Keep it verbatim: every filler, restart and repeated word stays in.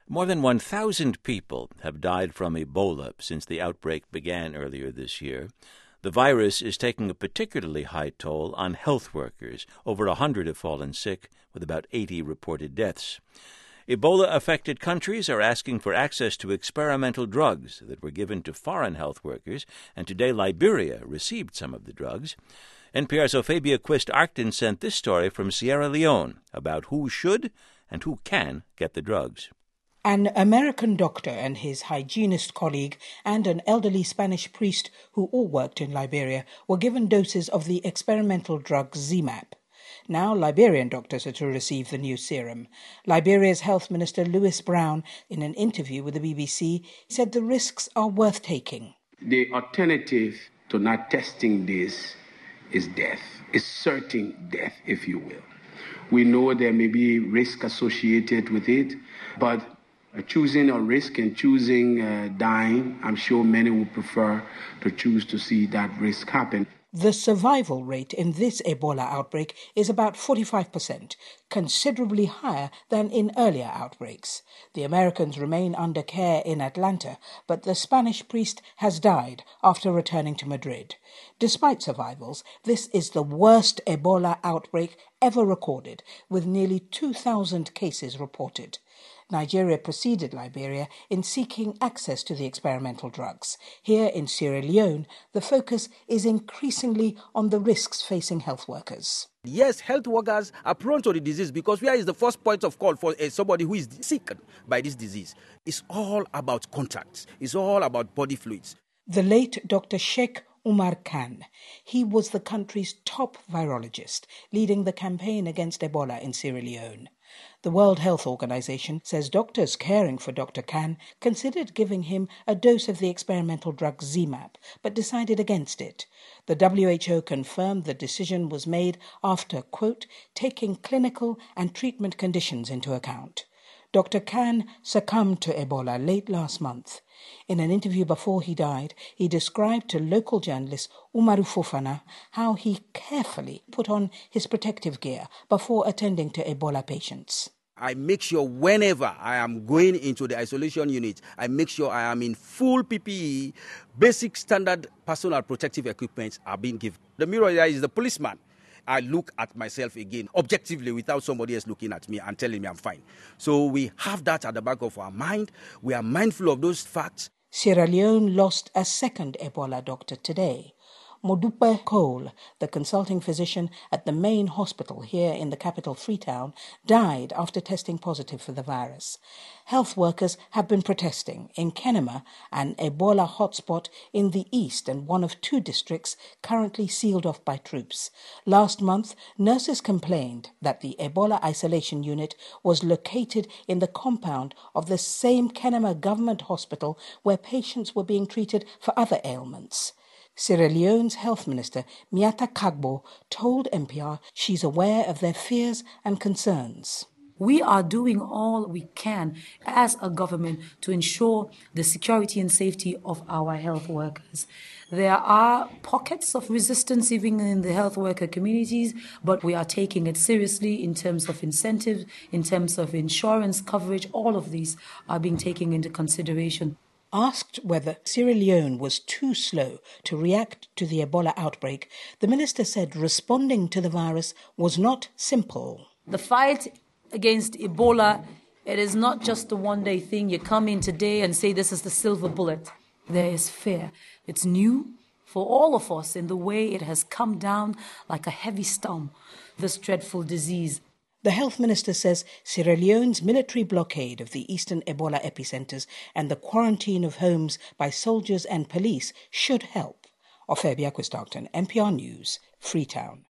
More than one thousand people have died from Ebola since the outbreak began earlier this year. The virus is taking a particularly high toll on health workers. Over one hundred have fallen sick, with about eighty reported deaths. Ebola-affected countries are asking for access to experimental drugs that were given to foreign health workers, and today Liberia received some of the drugs. N P R's Ophabia Quist-Arcton sent this story from Sierra Leone about who should and who can get the drugs. An American doctor and his hygienist colleague and an elderly Spanish priest who all worked in Liberia were given doses of the experimental drug Z MAP. Now Liberian doctors are to receive the new serum. Liberia's Health Minister Lewis Brown, in an interview with the B B C, said the risks are worth taking. The alternative to not testing this is death, is certain death, if you will. We know there may be risk associated with it, but choosing a risk and choosing uh, dying, I'm sure many would prefer to choose to see that risk happen. The survival rate in this Ebola outbreak is about forty-five percent, considerably higher than in earlier outbreaks. The Americans remain under care in Atlanta, but the Spanish priest has died after returning to Madrid. Despite survivals, this is the worst Ebola outbreak ever recorded, with nearly two thousand cases reported. Nigeria preceded Liberia in seeking access to the experimental drugs. Here in Sierra Leone, the focus is increasingly on the risks facing health workers. Yes, health workers are prone to the disease because where is the first point of call for somebody who is sick by this disease? It's all about contacts. It's all about body fluids. The late Doctor Sheikh Umar Khan. He was the country's top virologist, leading the campaign against Ebola in Sierra Leone. The World Health Organization says doctors caring for Doctor Khan considered giving him a dose of the experimental drug Z MAP, but decided against it. The W H O confirmed the decision was made after, quote, taking clinical and treatment conditions into account. Doctor Khan succumbed to Ebola late last month. In an interview before he died, he described to local journalist Umaru Fofana how he carefully put on his protective gear before attending to Ebola patients. I make sure whenever I am going into the isolation unit, I make sure I am in full P P E, basic standard personal protective equipment are being given. The mirror here is the policeman. I look at myself again, objectively, without somebody else looking at me and telling me I'm fine. So we have that at the back of our mind. We are mindful of those facts. Sierra Leone lost a second Ebola doctor today. Modupe Cole, the consulting physician at the main hospital here in the capital Freetown, died after testing positive for the virus. Health workers have been protesting in Kenema, an Ebola hotspot in the east and one of two districts currently sealed off by troops. Last month, nurses complained that the Ebola isolation unit was located in the compound of the same Kenema government hospital where patients were being treated for other ailments. Sierra Leone's health minister, Miata Kagbo, told N P R she's aware of their fears and concerns. We are doing all we can as a government to ensure the security and safety of our health workers. There are pockets of resistance even in the health worker communities, but we are taking it seriously in terms of incentives, in terms of insurance coverage. All of these are being taken into consideration. Asked whether Sierra Leone was too slow to react to the Ebola outbreak, the minister said responding to the virus was not simple. The fight against Ebola, it is not just a one-day thing. You come in today and say this is the silver bullet. There is fear. It's new for all of us in the way it has come down like a heavy storm, this dreadful disease. The health minister says Sierra Leone's military blockade of the eastern Ebola epicenters and the quarantine of homes by soldiers and police should help. Ophabia Quist-Arcton, N P R News, Freetown.